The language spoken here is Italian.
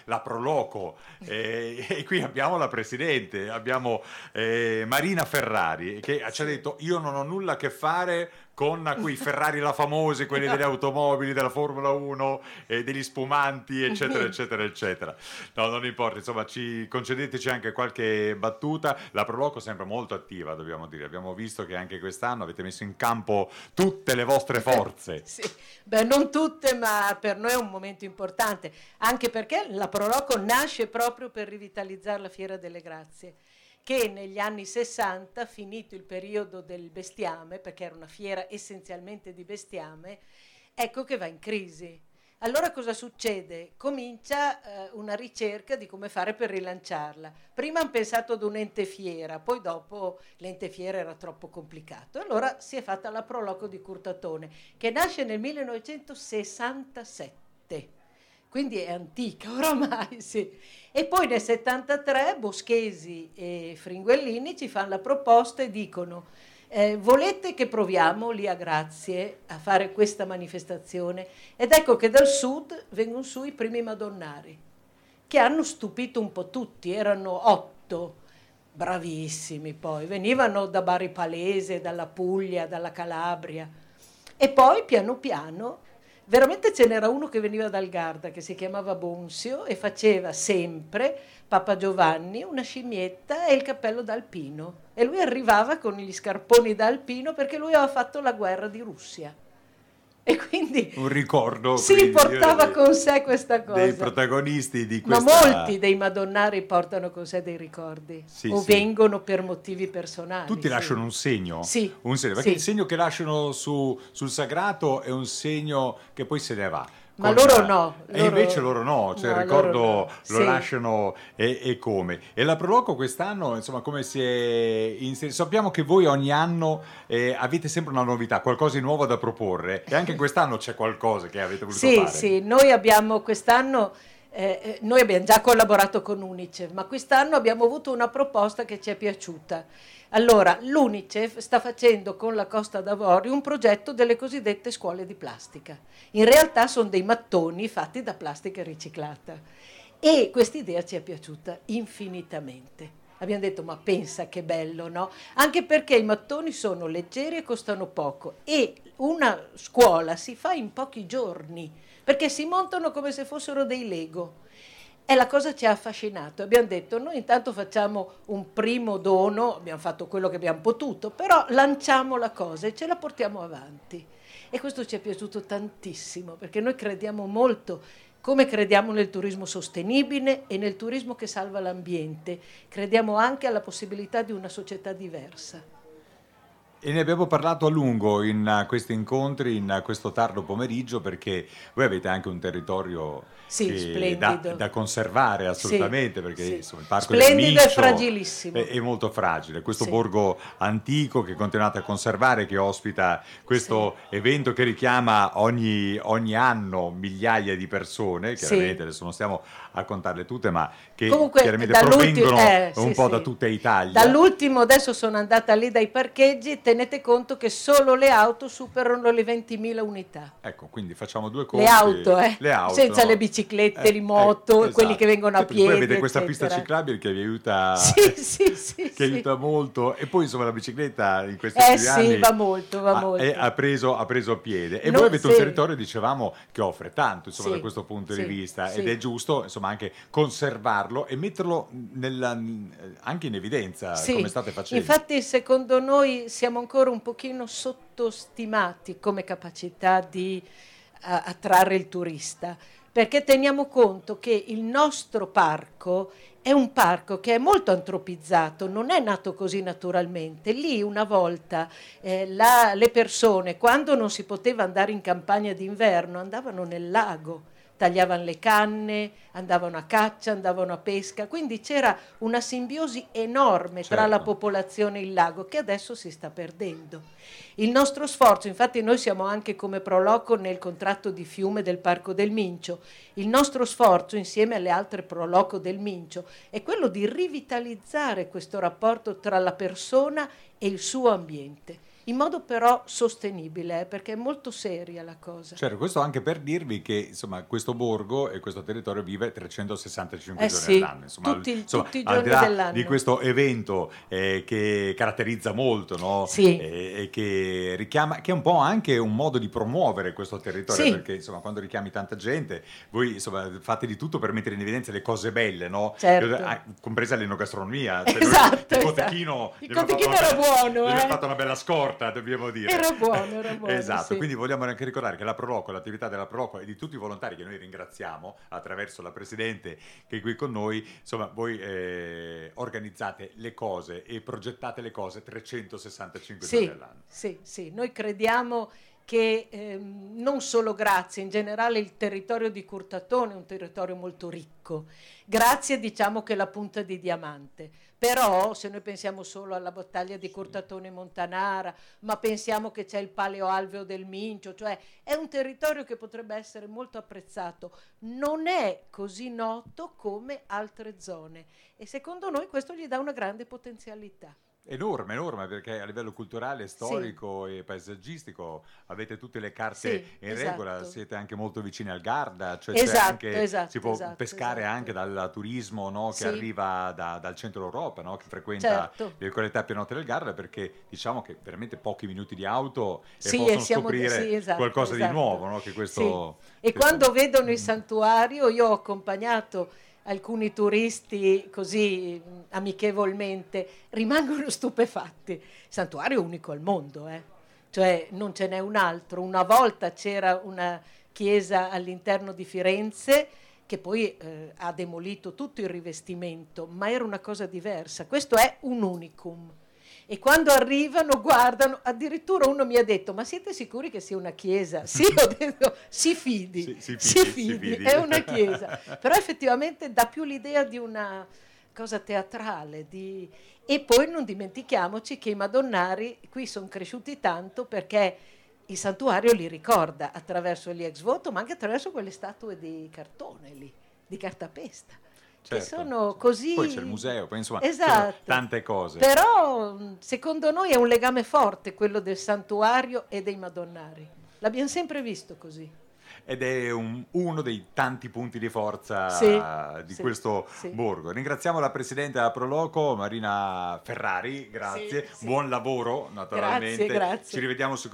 la Proloco, e qui abbiamo la presidente, abbiamo Marina Ferrari, che ci ha detto: io non ho nulla a che fare con quei Ferrari la famosi, quelli delle automobili, della Formula 1, degli spumanti, eccetera, eccetera, eccetera. No, non importa, insomma, concedeteci anche qualche battuta. La Proloco è sempre molto attiva, dobbiamo dire. Abbiamo visto che anche quest'anno avete messo in campo tutte le vostre forze. Sì, beh, non tutte, ma per noi è un momento importante, anche perché la Proloco nasce proprio per rivitalizzare la Fiera delle Grazie, che negli anni 60, finito il periodo del bestiame, perché era una fiera essenzialmente di bestiame, ecco che va in crisi. Allora cosa succede? Comincia una ricerca di come fare per rilanciarla. Prima hanno pensato ad un ente fiera, poi dopo l'ente fiera era troppo complicato. Allora si è fatta la Proloco di Curtatone, che nasce nel 1967. Quindi è antica oramai, sì. E poi nel 73 Boschesi e Fringuellini ci fanno la proposta e dicono: volete che proviamo lì a Grazie a fare questa manifestazione? Ed ecco che dal sud vengono su i primi Madonnari, che hanno stupito un po' tutti, erano 8, bravissimi poi, venivano da Bari Palese, dalla Puglia, dalla Calabria, e poi piano piano veramente ce n'era uno che veniva dal Garda, che si chiamava Bonsio, e faceva sempre Papa Giovanni, una scimmietta e il cappello da alpino. E lui arrivava con gli scarponi da alpino perché lui aveva fatto la guerra di Russia. E quindi un ricordo, si quindi, portava con sé questa cosa. Dei protagonisti di Ma questa... molti dei Madonnari portano con sé dei ricordi, sì, o sì. vengono per motivi personali. Tutti lasciano un segno, sì, un segno, perché il segno che lasciano sul sagrato è un segno che poi se ne va. Ma loro no. E invece loro no, cioè no, il ricordo no. lo lasciano e come. E la Proloco quest'anno, insomma, come si è inserita? Sappiamo che voi ogni anno avete sempre una novità, qualcosa di nuovo da proporre, e anche quest'anno c'è qualcosa che avete voluto fare. Sì, noi abbiamo quest'anno... noi abbiamo già collaborato con Unicef, ma quest'anno abbiamo avuto una proposta che ci è piaciuta. Allora, l'Unicef sta facendo con la Costa d'Avorio un progetto delle cosiddette scuole di plastica. In realtà sono dei mattoni fatti da plastica riciclata, e questa idea ci è piaciuta infinitamente. Abbiamo detto: ma pensa che bello, no? Anche perché i mattoni sono leggeri e costano poco, e una scuola si fa in pochi giorni, perché si montano come se fossero dei Lego. E la cosa ci ha affascinato. Abbiamo detto: noi intanto facciamo un primo dono, abbiamo fatto quello che abbiamo potuto, però lanciamo la cosa e ce la portiamo avanti. E questo ci è piaciuto tantissimo, perché noi crediamo molto, come crediamo nel turismo sostenibile e nel turismo che salva l'ambiente, crediamo anche alla possibilità di una società diversa. E ne abbiamo parlato a lungo in questi incontri, in questo tardo pomeriggio, perché voi avete anche un territorio da conservare assolutamente, perché insomma, il Parco del Mincio e fragilissimo. È molto fragile. Questo Sì. borgo antico che continuate a conservare, che ospita questo evento che richiama ogni anno migliaia di persone, chiaramente adesso non stiamo a contarle tutte, ma che comunque, chiaramente provengono un po' da tutta Italia. Dall'ultimo, adesso sono andata lì dai parcheggi, tenete conto che solo le auto superano le 20.000 unità. Ecco, quindi facciamo due conti. Le auto, senza le biciclette, le moto, esatto. quelli che vengono a piedi. Poi avete questa eccetera. pista ciclabile che vi aiuta, che aiuta molto, e poi insomma la bicicletta in questi anni va molto. Ha preso piede, e voi avete un territorio, dicevamo, che offre tanto, insomma, da questo punto di vista, ed è giusto, insomma, anche conservarlo e metterlo anche in evidenza, come state facendo. Infatti, secondo noi siamo ancora un pochino sottostimati come capacità di attrarre il turista, perché teniamo conto che il nostro parco è un parco che è molto antropizzato, non è nato così naturalmente. Lì una volta le persone, quando non si poteva andare in campagna d'inverno, andavano nel lago, tagliavano le canne, andavano a caccia, andavano a pesca, quindi c'era una simbiosi enorme tra la popolazione e il lago, che adesso si sta perdendo. Il nostro sforzo, infatti noi siamo anche come Proloco nel contratto di fiume del Parco del Mincio, il nostro sforzo insieme alle altre Proloco del Mincio è quello di rivitalizzare questo rapporto tra la persona e il suo ambiente. in modo però sostenibile, perché è molto seria la cosa. Certo, questo anche per dirvi che insomma questo borgo e questo territorio vive 365 giorni Sì, all'anno. Insomma, tutti i al di giorni là dell'anno. di questo evento che caratterizza molto, no? Sì. E che richiama, che è un po' anche un modo di promuovere questo territorio, Sì. perché insomma quando richiami tanta gente, voi insomma fate di tutto per mettere in evidenza le cose belle, no? Certo. Compresa l'enogastronomia. Cioè Esatto, il esatto. cotechino, Il cotechino era buono, gli abbiamo fatto una bella scorta, dobbiamo dire. Era buono, Esatto, sì. quindi vogliamo anche ricordare che la Proloco, l'attività della Proloco e di tutti i volontari che noi ringraziamo attraverso la Presidente che è qui con noi, insomma voi organizzate le cose e progettate le cose 365 giorni all'anno. Sì, noi crediamo che non solo grazie, in generale il territorio di Curtatone è un territorio molto ricco, grazie diciamo che è la punta di diamante, però se noi pensiamo solo alla battaglia di Curtatone Montanara, ma pensiamo che c'è il Paleoalveo del Mincio, cioè è un territorio che potrebbe essere molto apprezzato, non è così noto come altre zone e secondo noi questo gli dà una grande potenzialità. Enorme, perché a livello culturale, storico e paesaggistico avete tutte le carte in regola, siete anche molto vicini al Garda, cioè si può pescare anche dal turismo, no, che arriva dal centro Europa, no, che frequenta le località più note del Garda, perché diciamo che veramente pochi minuti di auto e possono scoprire qualcosa di nuovo, no, che questo, e quando vedono il santuario, io ho accompagnato alcuni turisti così amichevolmente, rimangono stupefatti. Il santuario è unico al mondo, cioè non ce n'è un altro. Una volta c'era una chiesa all'interno di Firenze che poi ha demolito tutto il rivestimento, ma era una cosa diversa. Questo è un unicum. E quando arrivano, guardano, addirittura uno mi ha detto: ma siete sicuri che sia una chiesa? Sì, ho detto, si fidi, è una chiesa. Però effettivamente dà più l'idea di una cosa teatrale. E poi non dimentichiamoci che i Madonnari qui sono cresciuti tanto perché il santuario li ricorda attraverso gli ex voto, ma anche attraverso quelle statue di cartone lì, di cartapesta. Che sono così. Poi c'è il museo, poi insomma sono tante cose. Però secondo noi è un legame forte quello del santuario e dei Madonnari. L'abbiamo sempre visto così. Ed è uno dei tanti punti di forza di questo borgo. Ringraziamo la Presidente della Proloco, Marina Ferrari, grazie. Buon lavoro naturalmente. Grazie. Ci rivediamo su